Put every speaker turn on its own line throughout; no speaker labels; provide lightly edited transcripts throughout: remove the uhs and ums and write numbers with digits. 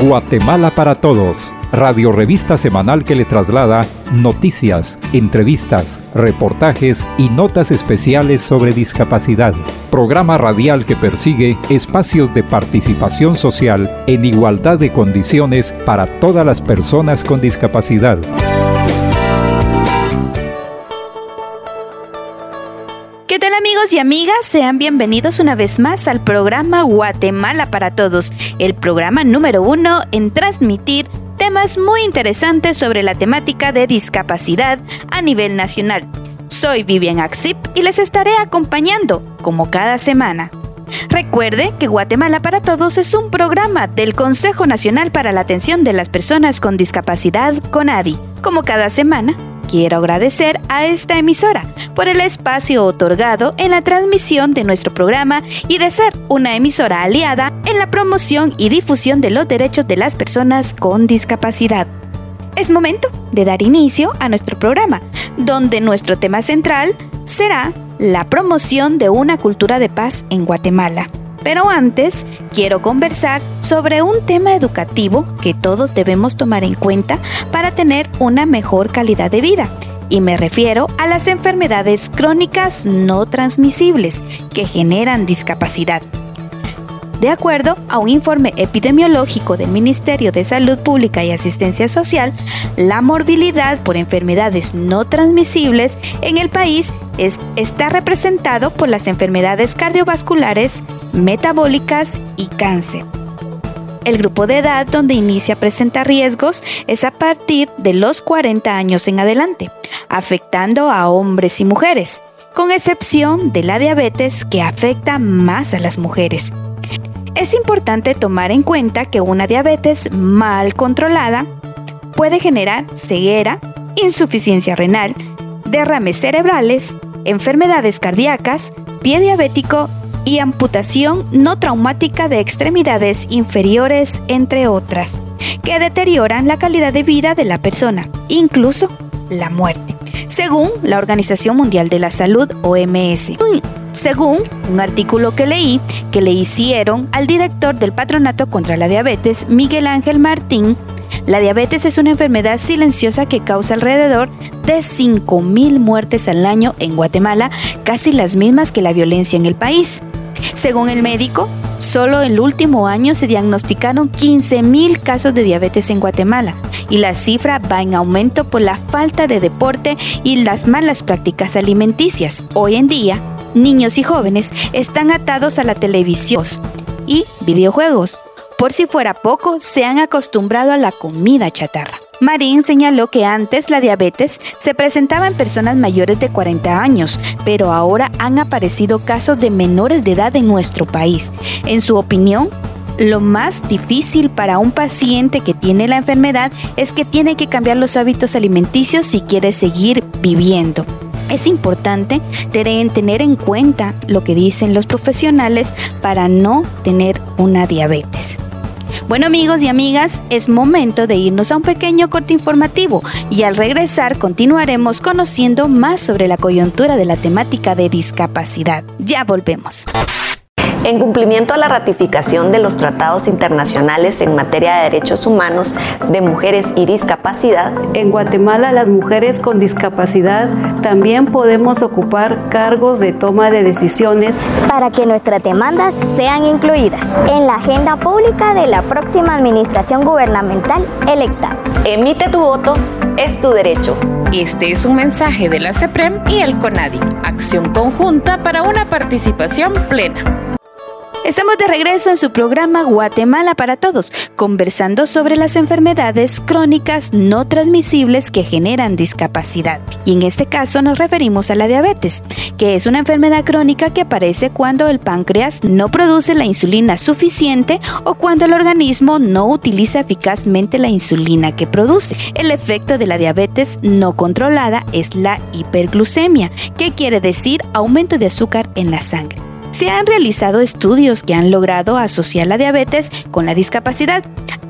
Guatemala para Todos, radio revista semanal que le traslada noticias, entrevistas, reportajes y notas especiales sobre discapacidad. Programa radial que persigue espacios de participación social en igualdad de condiciones para todas las personas con discapacidad.
¿Qué tal, amigos y amigas? Sean bienvenidos una vez más al programa Guatemala para Todos, el programa número 1 en transmitir temas muy interesantes sobre la temática de discapacidad a nivel nacional. Soy Vivian Axip y les estaré acompañando, como cada semana. Recuerde que Guatemala para Todos es un programa del Consejo Nacional para la Atención de las Personas con Discapacidad, CONADI. Como cada semana, quiero agradecer a esta emisora por el espacio otorgado en la transmisión de nuestro programa y de ser una emisora aliada en la promoción y difusión de los derechos de las personas con discapacidad. Es momento de dar inicio a nuestro programa, donde nuestro tema central será la promoción de una cultura de paz en Guatemala. Pero antes, quiero conversar sobre un tema educativo que todos debemos tomar en cuenta para tener una mejor calidad de vida. Y me refiero a las enfermedades crónicas no transmisibles que generan discapacidad. De acuerdo a un informe epidemiológico del Ministerio de Salud Pública y Asistencia Social, la morbilidad por enfermedades no transmisibles en el país está representado por las enfermedades cardiovasculares, metabólicas y cáncer. El grupo de edad donde inicia a presentar riesgos es a partir de los 40 años en adelante, afectando a hombres y mujeres, con excepción de la diabetes que afecta más a las mujeres. Es importante tomar en cuenta que una diabetes mal controlada puede generar ceguera, insuficiencia renal, derrames cerebrales, enfermedades cardíacas, pie diabético y amputación no traumática de extremidades inferiores, entre otras, que deterioran la calidad de vida de la persona, incluso la muerte, según la Organización Mundial de la Salud, OMS. Según un artículo que leí, que le hicieron al director del Patronato contra la Diabetes, Miguel Ángel Martín, la diabetes es una enfermedad silenciosa que causa alrededor de 5,000 muertes al año en Guatemala, casi las mismas que la violencia en el país. Según el médico, solo en el último año se diagnosticaron 15,000 casos de diabetes en Guatemala y la cifra va en aumento por la falta de deporte y las malas prácticas alimenticias. Hoy en día, niños y jóvenes están atados a la televisión y videojuegos. Por si fuera poco, se han acostumbrado a la comida chatarra. Marín señaló que antes la diabetes se presentaba en personas mayores de 40 años, pero ahora han aparecido casos de menores de edad en nuestro país. En su opinión, lo más difícil para un paciente que tiene la enfermedad es que tiene que cambiar los hábitos alimenticios si quiere seguir viviendo. Es importante tener en cuenta lo que dicen los profesionales para no tener una diabetes. Bueno, amigos y amigas, es momento de irnos a un pequeño corte informativo y al regresar continuaremos conociendo más sobre la coyuntura de la temática de discapacidad. Ya volvemos.
En cumplimiento a la ratificación de los tratados internacionales en materia de derechos humanos de mujeres y discapacidad,
en Guatemala las mujeres con discapacidad también podemos ocupar cargos de toma de decisiones
para que nuestras demandas sean incluidas en la agenda pública de la próxima administración gubernamental electa.
Emite tu voto, es tu derecho.
Este es un mensaje de la CEPREM y el CONADI, acción conjunta para una participación plena.
Estamos de regreso en su programa Guatemala para Todos, conversando sobre las enfermedades crónicas no transmisibles que generan discapacidad. Y en este caso nos referimos a la diabetes, que es una enfermedad crónica que aparece cuando el páncreas no produce la insulina suficiente o cuando el organismo no utiliza eficazmente la insulina que produce. El efecto de la diabetes no controlada es la hiperglucemia, que quiere decir aumento de azúcar en la sangre. Se han realizado estudios que han logrado asociar la diabetes con la discapacidad.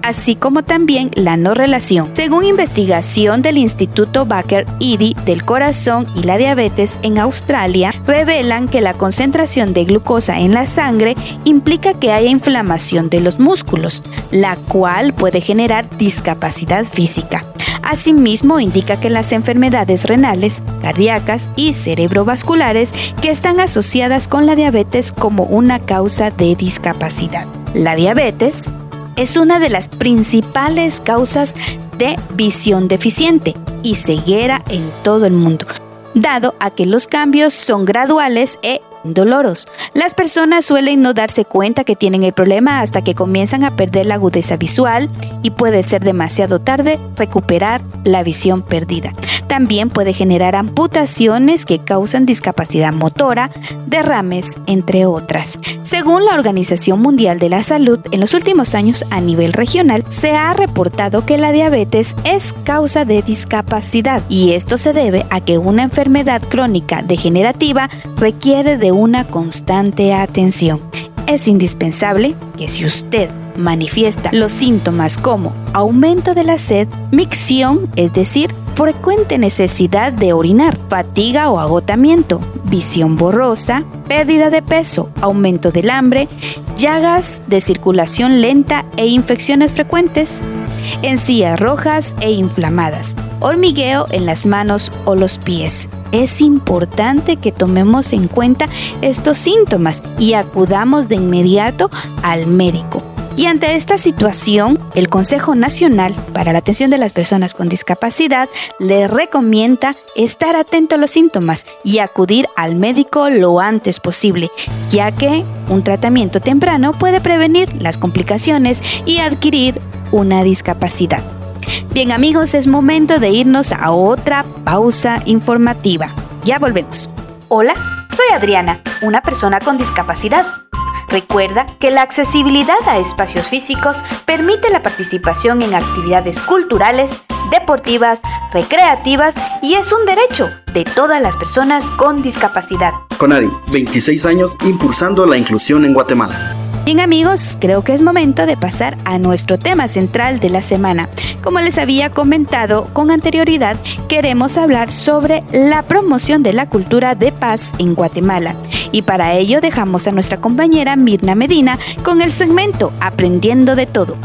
así como también la no relación. Según investigación del Instituto Baker-Eddy del Corazón y la Diabetes en Australia, revelan que la concentración de glucosa en la sangre implica que haya inflamación de los músculos, la cual puede generar discapacidad física. Asimismo, indica que las enfermedades renales, cardíacas y cerebrovasculares que están asociadas con la diabetes como una causa de discapacidad. La diabetes es una de las principales causas de visión deficiente y ceguera en todo el mundo, dado a que los cambios son graduales e indoloros. Las personas suelen no darse cuenta que tienen el problema hasta que comienzan a perder la agudeza visual y puede ser demasiado tarde recuperar la visión perdida. También puede generar amputaciones que causan discapacidad motora, derrames, entre otras. Según la Organización Mundial de la Salud, en los últimos años a nivel regional se ha reportado que la diabetes es causa de discapacidad y esto se debe a que una enfermedad crónica degenerativa requiere de una constante atención. Es indispensable que si usted manifiesta los síntomas como aumento de la sed, micción, es decir, frecuente necesidad de orinar, fatiga o agotamiento, visión borrosa, pérdida de peso, aumento del hambre, llagas de circulación lenta e infecciones frecuentes, encías rojas e inflamadas, hormigueo en las manos o los pies. Es importante que tomemos en cuenta estos síntomas y acudamos de inmediato al médico. Y ante esta situación, el Consejo Nacional para la Atención de las Personas con Discapacidad le recomienda estar atento a los síntomas y acudir al médico lo antes posible, ya que un tratamiento temprano puede prevenir las complicaciones y adquirir una discapacidad. Bien amigos, es momento de irnos a otra pausa informativa. Ya volvemos. Hola, soy Adriana, una persona con discapacidad. Recuerda que la accesibilidad a espacios físicos permite la participación en actividades culturales, deportivas, recreativas y es un derecho de todas las personas con discapacidad.
CONADI, 26 años impulsando la inclusión en Guatemala.
Bien amigos, creo que es momento de pasar a nuestro tema central de la semana. Como les había comentado con anterioridad, queremos hablar sobre la promoción de la cultura de paz en Guatemala. Y para ello dejamos a nuestra compañera Mirna Medina con el segmento Aprendiendo de Todo.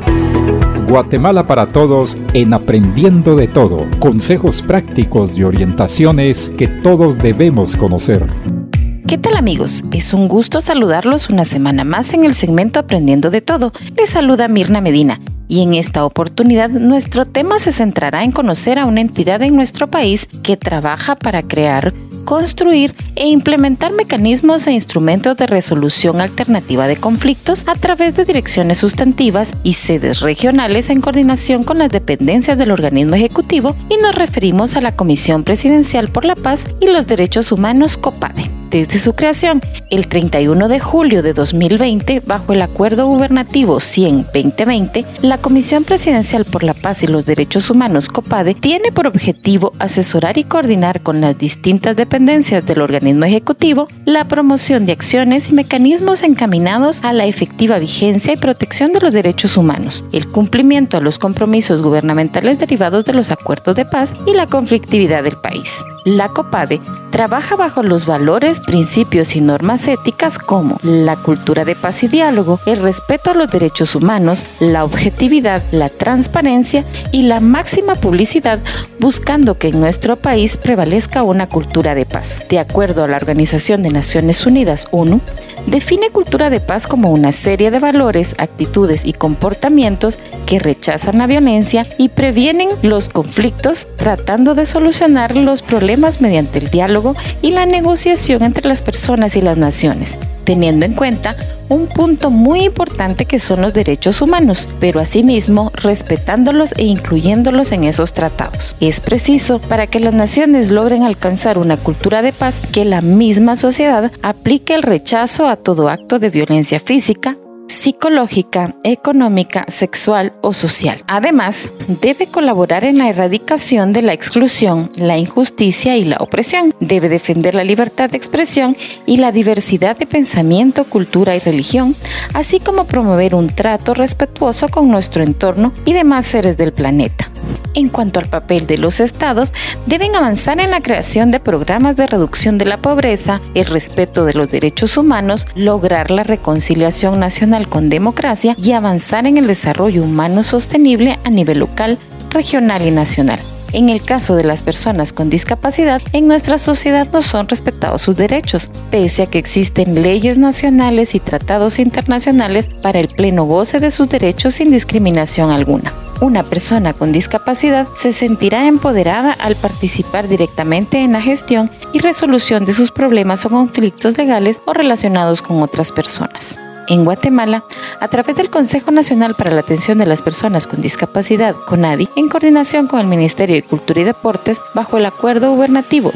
Guatemala para todos en Aprendiendo de Todo. Consejos prácticos y orientaciones que todos debemos conocer.
¿Qué tal amigos? Es un gusto saludarlos una semana más en el segmento Aprendiendo de Todo. Les saluda Mirna Medina y en esta oportunidad nuestro tema se centrará en conocer a una entidad en nuestro país que trabaja para crear, construir e implementar mecanismos e instrumentos de resolución alternativa de conflictos a través de direcciones sustantivas y sedes regionales en coordinación con las dependencias del organismo ejecutivo y nos referimos a la Comisión Presidencial por la Paz y los Derechos Humanos COPADE. Desde su creación, el 31 de julio de 2020, bajo el Acuerdo Gubernativo 100-2020, la Comisión Presidencial por la Paz y los Derechos Humanos COPADE tiene por objetivo asesorar y coordinar con las distintas dependencias del organismo ejecutivo la promoción de acciones y mecanismos encaminados a la efectiva vigencia y protección de los derechos humanos, el cumplimiento a los compromisos gubernamentales derivados de los acuerdos de paz y la conflictividad del país. La COPADE trabaja bajo los valores, principios y normas éticas como la cultura de paz y diálogo, el respeto a los derechos humanos, la objetividad, la transparencia y la máxima publicidad, buscando que en nuestro país prevalezca una cultura de paz. De acuerdo a la Organización de Naciones Unidas, ONU, define cultura de paz como una serie de valores, actitudes y comportamientos que rechazan la violencia y previenen los conflictos, tratando de solucionar los problemas mediante el diálogo y la negociación entre las personas y las naciones, teniendo en cuenta un punto muy importante que son los derechos humanos, pero asimismo respetándolos e incluyéndolos en esos tratados. Es preciso para que las naciones logren alcanzar una cultura de paz que la misma sociedad aplique el rechazo a todo acto de violencia física, psicológica, económica, sexual o social. Además, debe colaborar en la erradicación de la exclusión, la injusticia y la opresión. Debe defender la libertad de expresión y la diversidad de pensamiento, cultura y religión, así como promover un trato respetuoso con nuestro entorno y demás seres del planeta. En cuanto al papel de los estados, deben avanzar en la creación de programas de reducción de la pobreza, el respeto de los derechos humanos, lograr la reconciliación nacional con democracia y avanzar en el desarrollo humano sostenible a nivel local, regional y nacional. En el caso de las personas con discapacidad, en nuestra sociedad no son respetados sus derechos, pese a que existen leyes nacionales y tratados internacionales para el pleno goce de sus derechos sin discriminación alguna. Una persona con discapacidad se sentirá empoderada al participar directamente en la gestión y resolución de sus problemas o conflictos legales o relacionados con otras personas. En Guatemala, a través del Consejo Nacional para la Atención de las Personas con Discapacidad, CONADI, en coordinación con el Ministerio de Cultura y Deportes, bajo el Acuerdo Gubernativo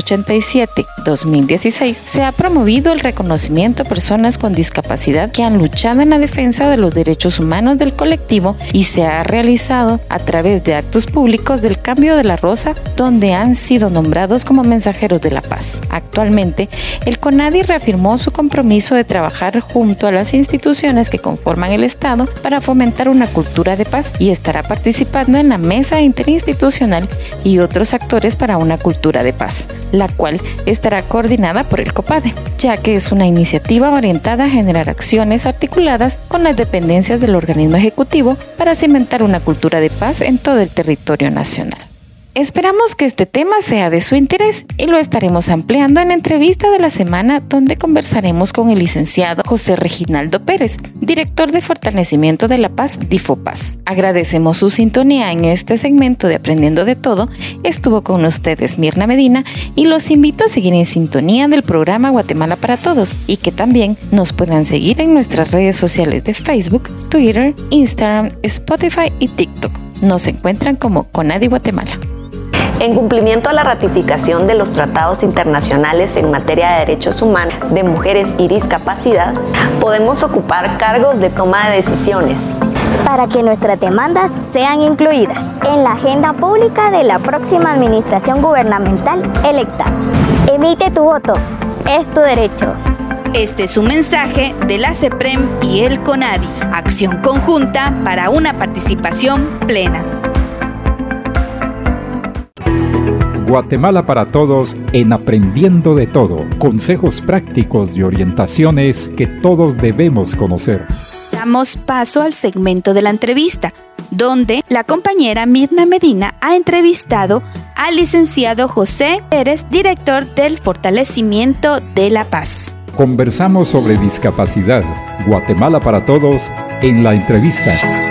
187-2016, se ha promovido el reconocimiento a personas con discapacidad que han luchado en la defensa de los derechos humanos del colectivo y se ha realizado a través de actos públicos del Cambio de la Rosa, donde han sido nombrados como mensajeros de la paz. Actualmente, el CONADI reafirmó su compromiso de trabajar junto a las instituciones que conforman el Estado para fomentar una cultura de paz y estará participando en la Mesa Interinstitucional y otros actores para una cultura de paz, la cual estará coordinada por el COPADE, ya que es una iniciativa orientada a generar acciones articuladas con las dependencias del organismo ejecutivo para cimentar una cultura de paz en todo el territorio nacional. Esperamos que este tema sea de su interés y lo estaremos ampliando en la entrevista de la semana, donde conversaremos con el licenciado José Reginaldo Pérez, director de Fortalecimiento de la Paz, DIFOPAZ. Agradecemos su sintonía en este segmento de Aprendiendo de Todo. Estuvo con ustedes Mirna Medina y los invito a seguir en sintonía del programa Guatemala para Todos y que también nos puedan seguir en nuestras redes sociales de Facebook, Twitter, Instagram, Spotify y TikTok. Nos encuentran como CONADI Guatemala.
En cumplimiento a la ratificación de los tratados internacionales en materia de derechos humanos de mujeres y discapacidad, podemos ocupar cargos de toma de decisiones.
Para que nuestras demandas sean incluidas en la agenda pública de la próxima administración gubernamental electa. Emite tu voto, es tu derecho.
Este es un mensaje de la CEPREM y el CONADI, acción conjunta para una participación plena.
Guatemala para Todos en Aprendiendo de Todo. Consejos prácticos y orientaciones que todos debemos conocer.
Damos paso al segmento de la entrevista, donde la compañera Mirna Medina ha entrevistado al licenciado José Pérez, director del Fortalecimiento de la Paz.
Conversamos sobre discapacidad. Guatemala para Todos en la entrevista.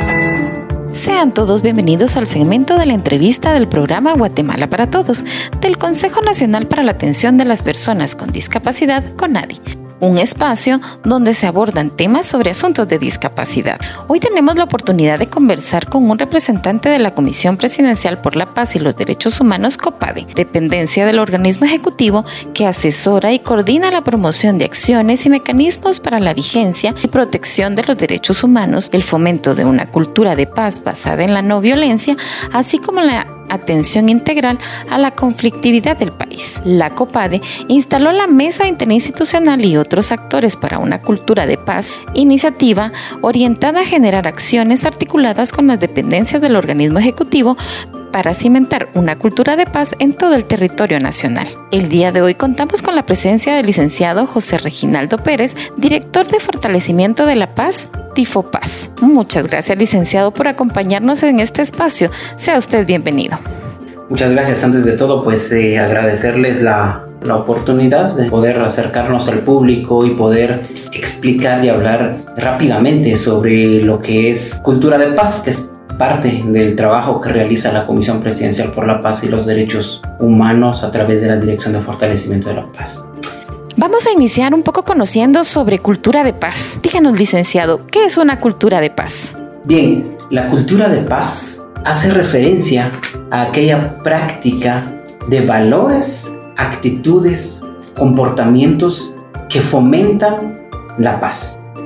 Sean todos bienvenidos al segmento de la entrevista del programa Guatemala para Todos, del Consejo Nacional para la Atención de las Personas con Discapacidad, CONADI. Un espacio donde se abordan temas sobre asuntos de discapacidad. Hoy tenemos la oportunidad de conversar con un representante de la Comisión Presidencial por la Paz y los Derechos Humanos, COPADE, dependencia del organismo ejecutivo que asesora y coordina la promoción de acciones y mecanismos para la vigencia y protección de los derechos humanos, el fomento de una cultura de paz basada en la no violencia, así como la atención integral a la conflictividad del país. La COPADE instaló la Mesa Interinstitucional y otros actores para una cultura de paz, iniciativa orientada a generar acciones articuladas con las dependencias del organismo ejecutivo para cimentar una cultura de paz en todo el territorio nacional. El día de hoy contamos con la presencia del licenciado José Reginaldo Pérez, director de Fortalecimiento de la Paz, DIFOPAZ. Muchas gracias, licenciado, por acompañarnos en este espacio. Sea usted bienvenido.
Muchas gracias. Antes de todo, agradecerles la oportunidad de poder acercarnos al público y poder explicar y hablar rápidamente sobre lo que es cultura de paz, que es parte del trabajo que realiza la Comisión Presidencial por la Paz y los Derechos Humanos a través de la Dirección de Fortalecimiento de la Paz.
Vamos a iniciar un poco conociendo sobre cultura de paz. Díganos, licenciado, ¿qué es una cultura de paz?
Bien, la cultura de paz hace referencia a aquella práctica de valores, actitudes, comportamientos que fomentan la paz.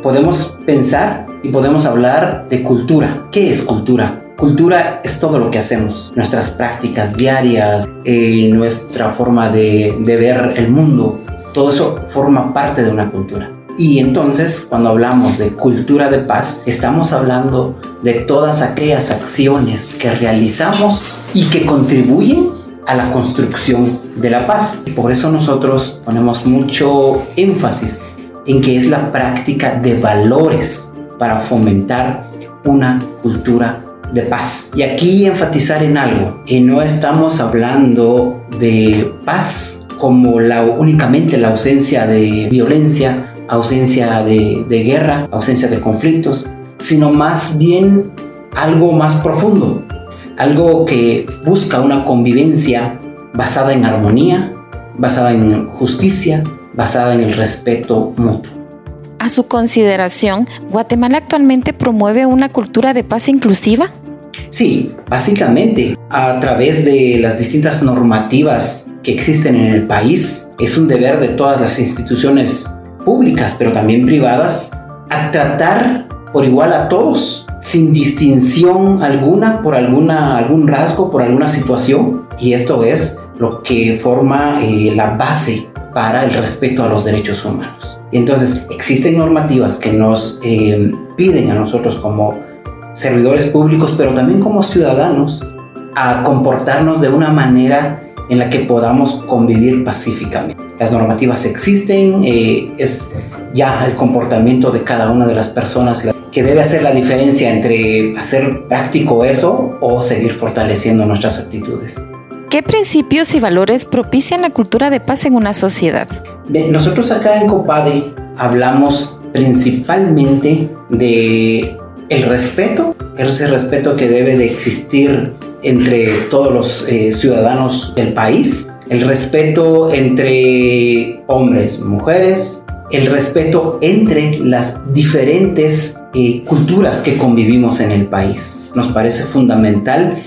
podemos pensar y podemos hablar de cultura. ¿Qué es cultura? Cultura es todo lo que hacemos, nuestras prácticas diarias, nuestra forma de ver el mundo. Todo eso forma parte de una cultura. Y entonces, cuando hablamos de cultura de paz, estamos hablando de todas aquellas acciones que realizamos y que contribuyen a la construcción de la paz. Y por eso nosotros ponemos mucho énfasis en que es la práctica de valores para fomentar una cultura de paz. Y aquí enfatizar en algo, no estamos hablando de paz como únicamente la ausencia de violencia, ausencia de guerra, ausencia de conflictos, sino más bien algo más profundo, algo que busca una convivencia basada en armonía, basada en justicia, basada en el respeto mutuo.
A su consideración, ¿Guatemala actualmente promueve una cultura de paz inclusiva?
Sí, básicamente a través de las distintas normativas que existen en el país. Es un deber de todas las instituciones públicas, pero también privadas, a tratar por igual a todos, sin distinción alguna por algún rasgo, por alguna situación. Y esto es lo que forma la base para el respeto a los derechos humanos. Entonces, existen normativas que nos piden a nosotros como servidores públicos, pero también como ciudadanos, a comportarnos de una manera en la que podamos convivir pacíficamente. Las normativas existen, es ya el comportamiento de cada una de las personas que debe hacer la diferencia entre hacer práctico eso o seguir fortaleciendo nuestras actitudes.
¿Qué principios y valores propician la cultura de paz en una sociedad?
Bien, nosotros acá en COPADE hablamos principalmente de el respeto, ese respeto que debe de existir entre todos los ciudadanos del país, el respeto entre hombres, mujeres, el respeto entre las diferentes culturas que convivimos en el país. Nos parece fundamental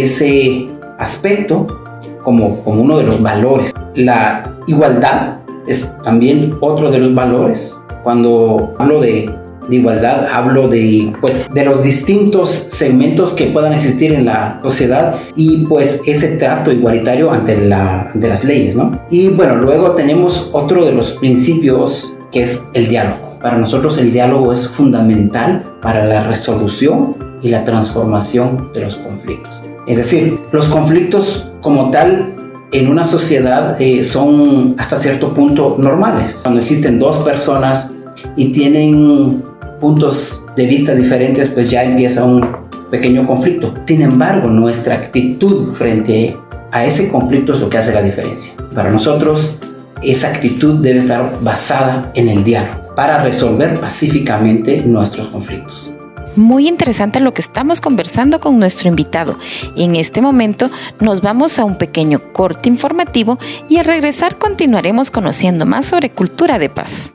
ese aspecto como uno de los valores. La igualdad es también otro de los valores. Cuando hablo de igualdad, hablo de los distintos segmentos que puedan existir en la sociedad y pues ese trato igualitario ante las leyes, ¿no? Y bueno, luego tenemos otro de los principios que es el diálogo. Para nosotros el diálogo es fundamental para la resolución y la transformación de los conflictos. Es decir, los conflictos como tal en una sociedad son hasta cierto punto normales. Cuando existen dos personas y tienen puntos de vista diferentes, pues ya empieza un pequeño conflicto. Sin embargo, nuestra actitud frente a ese conflicto es lo que hace la diferencia. Para nosotros, esa actitud debe estar basada en el diálogo para resolver pacíficamente nuestros conflictos.
Muy interesante lo que estamos conversando con nuestro invitado. En este momento nos vamos a un pequeño corte informativo y al regresar continuaremos conociendo más sobre cultura de paz.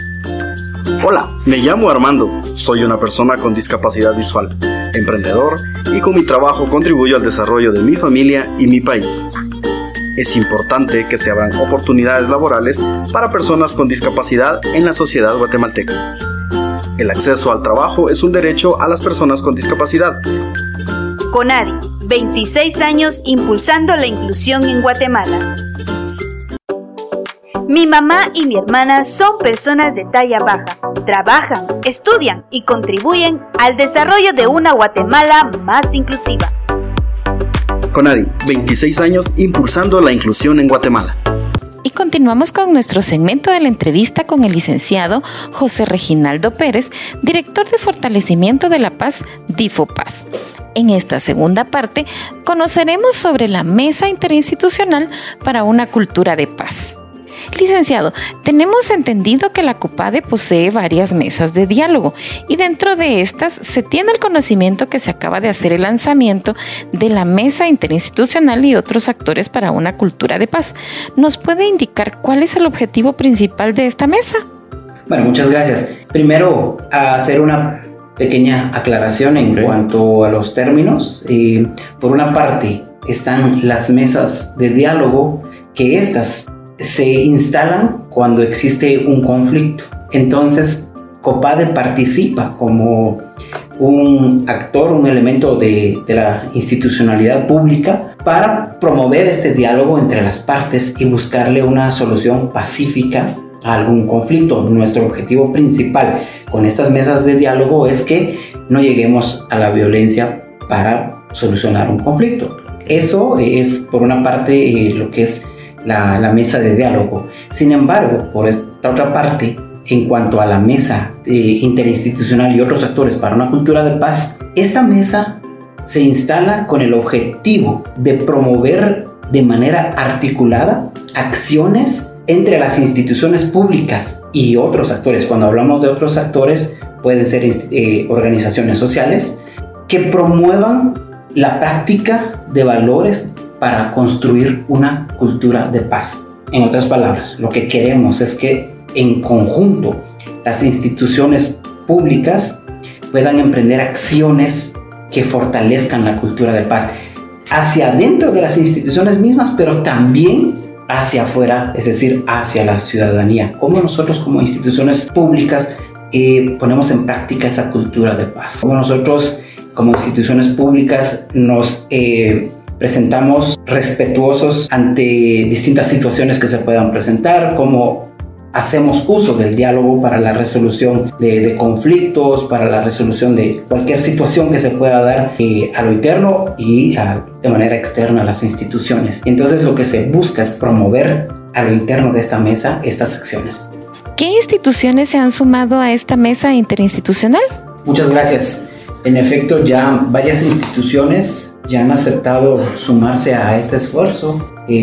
Hola, me llamo Armando, soy una persona con discapacidad visual, emprendedor y con mi trabajo contribuyo al desarrollo de mi familia y mi país. Es importante que se abran oportunidades laborales para personas con discapacidad en la sociedad guatemalteca. El acceso al trabajo es un derecho a las personas con discapacidad.
CONADI, 26 años impulsando la inclusión en Guatemala. Mi mamá y mi hermana son personas de talla baja. Trabajan, estudian y contribuyen al desarrollo de una Guatemala más inclusiva.
CONADI, 26 años impulsando la inclusión en Guatemala.
Y continuamos con nuestro segmento de la entrevista con el licenciado José Reginaldo Pérez, director de Fortalecimiento de la Paz, DIFOPAZ. En esta segunda parte conoceremos sobre la Mesa Interinstitucional para una Cultura de Paz. Licenciado, tenemos entendido que la COPADE posee varias mesas de diálogo y dentro de estas se tiene el conocimiento que se acaba de hacer el lanzamiento de la Mesa Interinstitucional y otros actores para una cultura de paz. ¿Nos puede indicar cuál es el objetivo principal de esta mesa?
Bueno, muchas gracias. Primero, hacer una pequeña aclaración en cuanto a los términos. Por una parte, están las mesas de diálogo, que estas se instalan cuando existe un conflicto. Entonces, COPADE participa como un actor, un elemento de la institucionalidad pública para promover este diálogo entre las partes y buscarle una solución pacífica a algún conflicto. Nuestro objetivo principal con estas mesas de diálogo es que no lleguemos a la violencia para solucionar un conflicto. Eso es por una parte lo que es la mesa de diálogo. Sin embargo, por esta otra parte, en cuanto a la mesa interinstitucional y otros actores para una cultura de paz, esta mesa se instala con el objetivo de promover de manera articulada acciones entre las instituciones públicas y otros actores. Cuando hablamos de otros actores, pueden ser organizaciones sociales que promuevan la práctica de valores para construir una cultura de paz. En otras palabras, lo que queremos es que en conjunto las instituciones públicas puedan emprender acciones que fortalezcan la cultura de paz hacia dentro de las instituciones mismas, pero también hacia afuera, es decir, hacia la ciudadanía. Cómo nosotros como instituciones públicas ponemos en práctica esa cultura de paz. Cómo nosotros como instituciones públicas nos presentamos respetuosos ante distintas situaciones que se puedan presentar, cómo hacemos uso del diálogo para la resolución de conflictos, para la resolución de cualquier situación que se pueda dar a lo interno y de manera externa a las instituciones. Entonces lo que se busca es promover a lo interno de esta mesa estas acciones.
¿Qué instituciones se han sumado a esta mesa interinstitucional?
Muchas gracias. En efecto, ya varias instituciones ya han aceptado sumarse a este esfuerzo,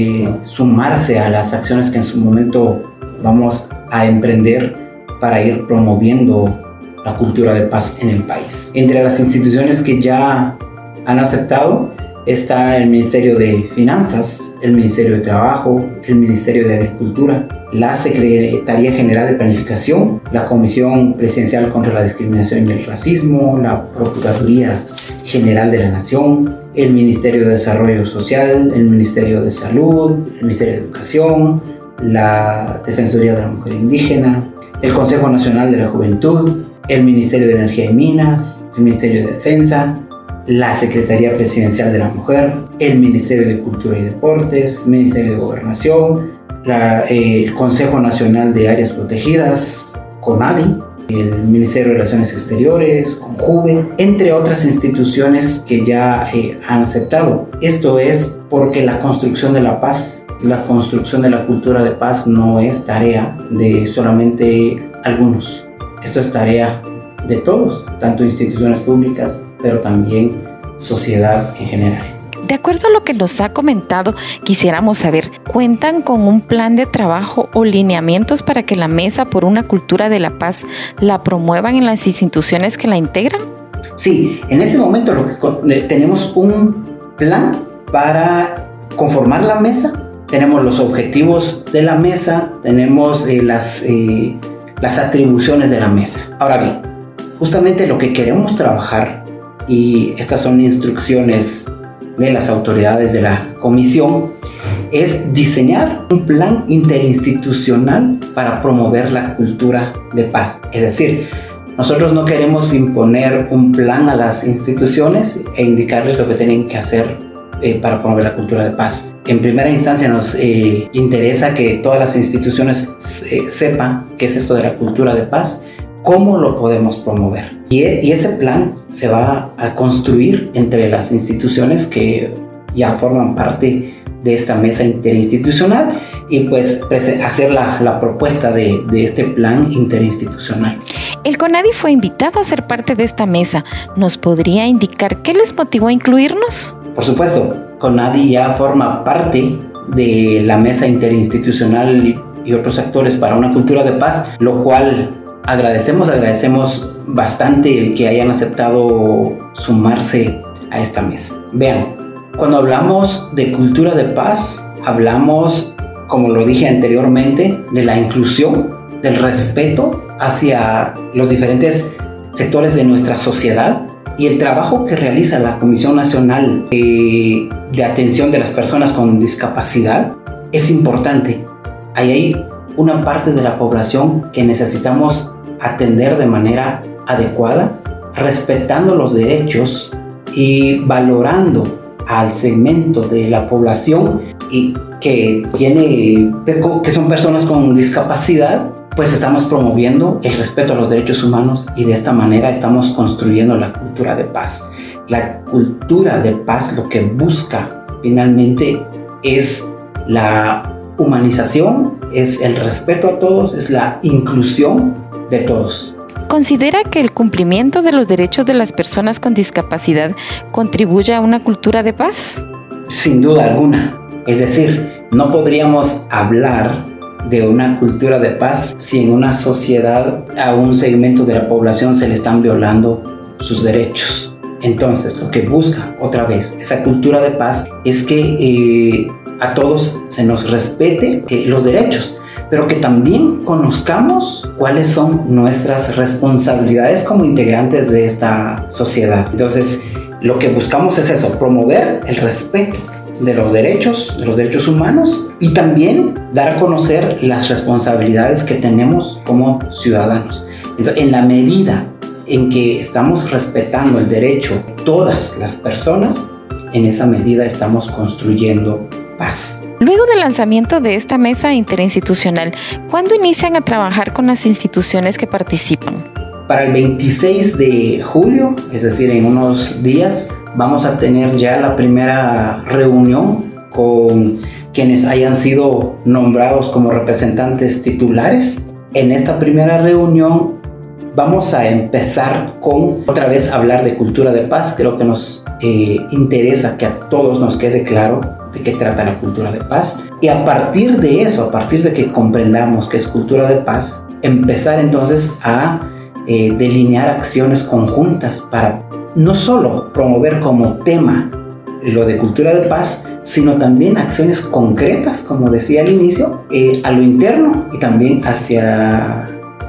sumarse a las acciones que en su momento vamos a emprender para ir promoviendo la cultura de paz en el país. Entre las instituciones que ya han aceptado está el Ministerio de Finanzas, el Ministerio de Trabajo, el Ministerio de Agricultura, la Secretaría General de Planificación, la Comisión Presidencial contra la Discriminación y el Racismo, la Procuraduría General de la Nación, el Ministerio de Desarrollo Social, el Ministerio de Salud, el Ministerio de Educación, la Defensoría de la Mujer Indígena, el Consejo Nacional de la Juventud, el Ministerio de Energía y Minas, el Ministerio de Defensa, la Secretaría Presidencial de la Mujer, el Ministerio de Cultura y Deportes, el Ministerio de Gobernación, el Consejo Nacional de Áreas Protegidas, CONADI, el Ministerio de Relaciones Exteriores, CONJUVE, entre otras instituciones que ya han aceptado. Esto es porque la construcción de la paz, la construcción de la cultura de paz no es tarea de solamente algunos. Esto es tarea de todos, tanto instituciones públicas, pero también sociedad en general.
De acuerdo a lo que nos ha comentado, quisiéramos saber, ¿cuentan con un plan de trabajo o lineamientos para que la Mesa por una Cultura de la Paz la promuevan en las instituciones que la integran?
Sí, en este momento tenemos un plan para conformar la mesa. Tenemos los objetivos de la mesa, tenemos las atribuciones de la mesa. Ahora bien, justamente lo que queremos trabajar, y estas son instrucciones de las autoridades de la comisión, es diseñar un plan interinstitucional para promover la cultura de paz. Es decir, nosotros no queremos imponer un plan a las instituciones e indicarles lo que tienen que hacer para promover la cultura de paz. En primera instancia nos interesa que todas las instituciones sepan qué es esto de la cultura de paz, cómo lo podemos promover. Y ese plan se va a construir entre las instituciones que ya forman parte de esta mesa interinstitucional y pues hacer la propuesta de este plan interinstitucional.
El CONADI fue invitado a ser parte de esta mesa. ¿Nos podría indicar qué les motivó a incluirnos?
Por supuesto, CONADI ya forma parte de la mesa interinstitucional y otros actores para una cultura de paz, lo cual agradecemos bastante el que hayan aceptado sumarse a esta mesa. Vean, cuando hablamos de cultura de paz, hablamos, como lo dije anteriormente, de la inclusión, del respeto hacia los diferentes sectores de nuestra sociedad, y el trabajo que realiza la Comisión Nacional de Atención de las Personas con Discapacidad es importante. Ahí hay una parte de la población que necesitamos atender de manera adecuada, respetando los derechos y valorando al segmento de la población y que son personas con discapacidad, pues estamos promoviendo el respeto a los derechos humanos y de esta manera estamos construyendo la cultura de paz. La cultura de paz lo que busca finalmente es la humanización, es el respeto a todos, es la inclusión de todos.
¿Considera que el cumplimiento de los derechos de las personas con discapacidad contribuye a una cultura de paz?
Sin duda alguna. Es decir, no podríamos hablar de una cultura de paz si en una sociedad a un segmento de la población se le están violando sus derechos. Entonces, lo que busca otra vez esa cultura de paz es que a todos se nos respete los derechos, pero que también conozcamos cuáles son nuestras responsabilidades como integrantes de esta sociedad. Entonces, lo que buscamos es eso, promover el respeto de los derechos humanos y también dar a conocer las responsabilidades que tenemos como ciudadanos. Entonces, en la medida en que estamos respetando el derecho de todas las personas, en esa medida estamos construyendo paz.
Luego del lanzamiento de esta mesa interinstitucional, ¿cuándo inician a trabajar con las instituciones que participan?
Para el 26 de julio, es decir, en unos días, vamos a tener ya la primera reunión con quienes hayan sido nombrados como representantes titulares. En esta primera reunión vamos a empezar con otra vez hablar de cultura de paz. Creo que nos interesa que a todos nos quede claro de qué trata la cultura de paz. Y a partir de eso, a partir de que comprendamos qué es cultura de paz, empezar entonces a delinear acciones conjuntas para no solo promover como tema lo de cultura de paz, sino también acciones concretas, como decía al inicio, a lo interno y también hacia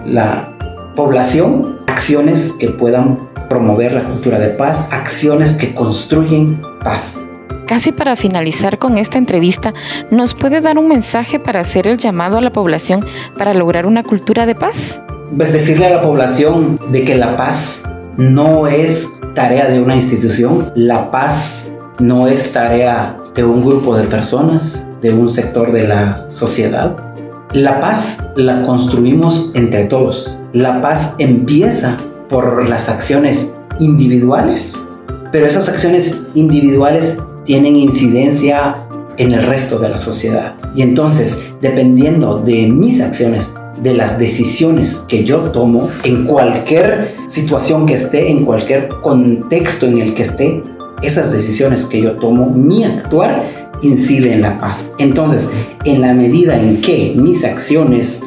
la población, acciones que puedan promover la cultura de paz, acciones que construyen paz.
Casi para finalizar con esta entrevista, ¿nos puede dar un mensaje para hacer el llamado a la población para lograr una cultura de paz?
Pues decirle a la población de que la paz no es tarea de una institución, la paz no es tarea de un grupo de personas, de un sector de la sociedad. La paz la construimos entre todos. La paz empieza por las acciones individuales, pero esas acciones individuales tienen incidencia en el resto de la sociedad. Y entonces, dependiendo de mis acciones, de las decisiones que yo tomo, en cualquier situación que esté, en cualquier contexto en el que esté, esas decisiones que yo tomo, mi actuar incide en la paz. Entonces, en la medida en que mis acciones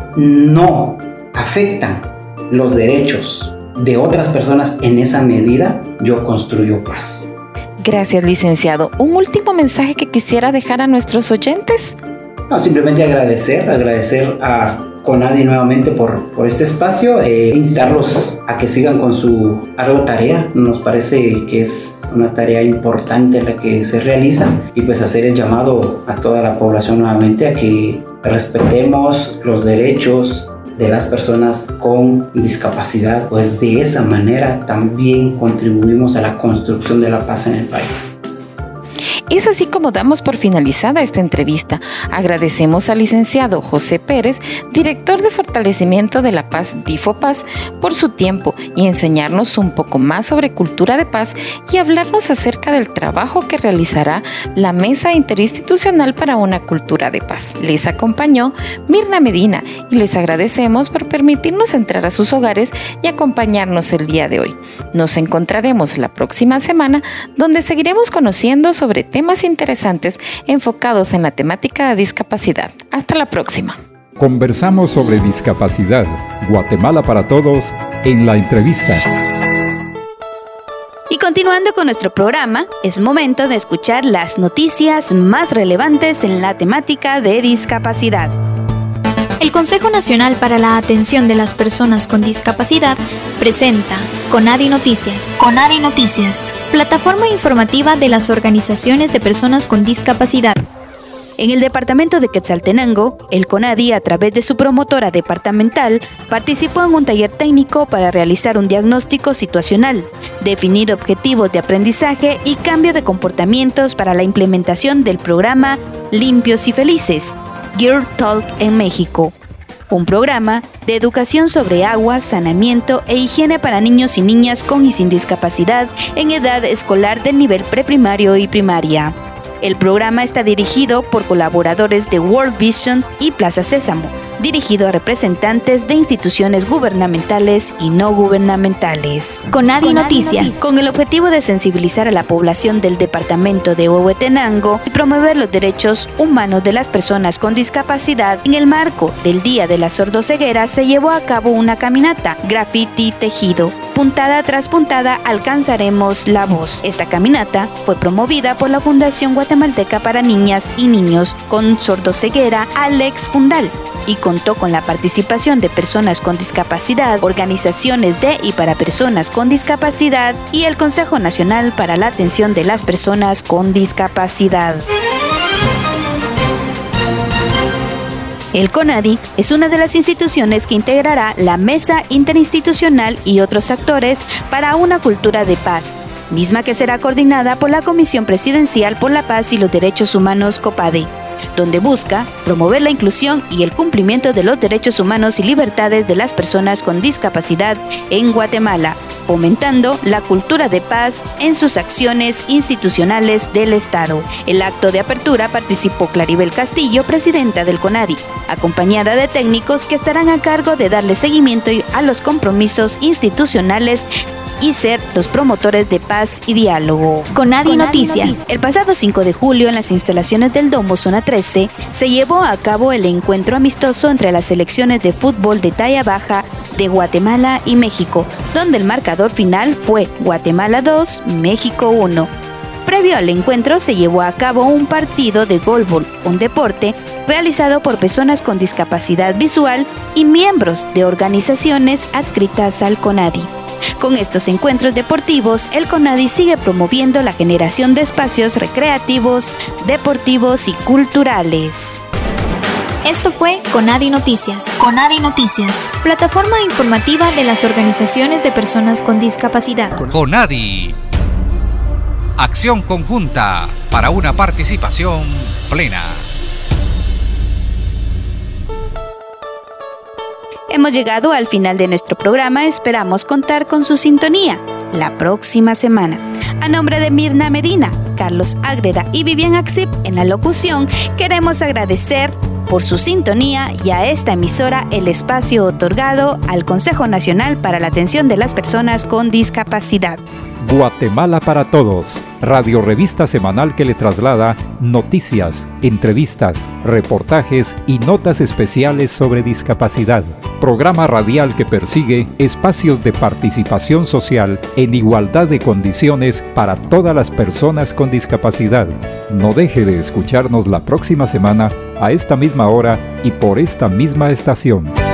no afectan los derechos de otras personas, en esa medida yo construyo paz.
Gracias, licenciado. ¿Un último mensaje que quisiera dejar a nuestros oyentes?
No, simplemente agradecer a CONADI nuevamente por este espacio, instarlos a que sigan con su ardua tarea. Nos parece que es una tarea importante la que se realiza y pues hacer el llamado a toda la población nuevamente a que respetemos los derechos de las personas con discapacidad, pues de esa manera también contribuimos a la construcción de la paz en el país.
Es así como damos por finalizada esta entrevista. Agradecemos al licenciado José Pérez, director de Fortalecimiento de la Paz, DIFOPAZ, por su tiempo y enseñarnos un poco más sobre cultura de paz y hablarnos acerca del trabajo que realizará la Mesa Interinstitucional para una Cultura de Paz. Les acompañó Mirna Medina y les agradecemos por permitirnos entrar a sus hogares y acompañarnos el día de hoy. Nos encontraremos la próxima semana, donde seguiremos conociendo sobre temas interesantes enfocados en la temática de discapacidad. Hasta la próxima.
Conversamos sobre discapacidad. Guatemala para todos en la entrevista.
Y continuando con nuestro programa, es momento de escuchar las noticias más relevantes en la temática de discapacidad.
El Consejo Nacional para la Atención de las Personas con Discapacidad presenta CONADI Noticias. CONADI Noticias, plataforma informativa de las organizaciones de personas con discapacidad.
En el departamento de Quetzaltenango, el CONADI, a través de su promotora departamental, participó en un taller técnico para realizar un diagnóstico situacional, definir objetivos de aprendizaje y cambio de comportamientos para la implementación del programa Limpios y Felices, Girl Talk en México. Un programa de educación sobre agua, saneamiento e higiene para niños y niñas con y sin discapacidad en edad escolar del nivel preprimario y primaria. El programa está dirigido por colaboradores de World Vision y Plaza Sésamo, dirigido a representantes de instituciones gubernamentales y no gubernamentales.
CONADI Noticias.
Con el objetivo de sensibilizar a la población del departamento de Huehuetenango y promover los derechos humanos de las personas con discapacidad, en el marco del Día de la Sordoceguera se llevó a cabo una caminata, graffiti tejido. Puntada tras puntada alcanzaremos la voz. Esta caminata fue promovida por la Fundación Guatemalteca para Niñas y Niños con Sordoceguera, Alex Fundal, y contó con la participación de personas con discapacidad, organizaciones de y para personas con discapacidad y el Consejo Nacional para la Atención de las Personas con Discapacidad. El CONADI es una de las instituciones que integrará la Mesa Interinstitucional y otros actores para una cultura de paz, misma que será coordinada por la Comisión Presidencial por la Paz y los Derechos Humanos COPADE, donde busca promover la inclusión y el cumplimiento de los derechos humanos y libertades de las personas con discapacidad en Guatemala, fomentando la cultura de paz en sus acciones institucionales del Estado. El acto de apertura participó Claribel Castillo, presidenta del CONADI, acompañada de técnicos que estarán a cargo de darle seguimiento a los compromisos institucionales y ser los promotores de paz y diálogo.
CONADI Noticias.
El pasado 5 de julio, en las instalaciones del Domo Zona 13, se llevó a cabo el encuentro amistoso entre las selecciones de fútbol de talla baja de Guatemala y México, donde el marcador final fue Guatemala 2, México 1. Previo al encuentro se llevó a cabo un partido de golbol, un deporte realizado por personas con discapacidad visual y miembros de organizaciones adscritas al CONADI. Con estos encuentros deportivos, el CONADI sigue promoviendo la generación de espacios recreativos, deportivos y culturales.
Esto fue CONADI Noticias. CONADI Noticias, plataforma informativa de las organizaciones de personas con discapacidad.
CONADI. Acción conjunta para una participación plena.
Hemos llegado al final de nuestro programa, esperamos contar con su sintonía la próxima semana. A nombre de Mirna Medina, Carlos Ágreda y Vivian Axip en la locución, queremos agradecer por su sintonía y a esta emisora el espacio otorgado al Consejo Nacional para la Atención de las Personas con Discapacidad.
Guatemala para Todos, radiorevista semanal que le traslada noticias, entrevistas, reportajes y notas especiales sobre discapacidad. Programa radial que persigue espacios de participación social en igualdad de condiciones para todas las personas con discapacidad. No deje de escucharnos la próxima semana a esta misma hora y por esta misma estación.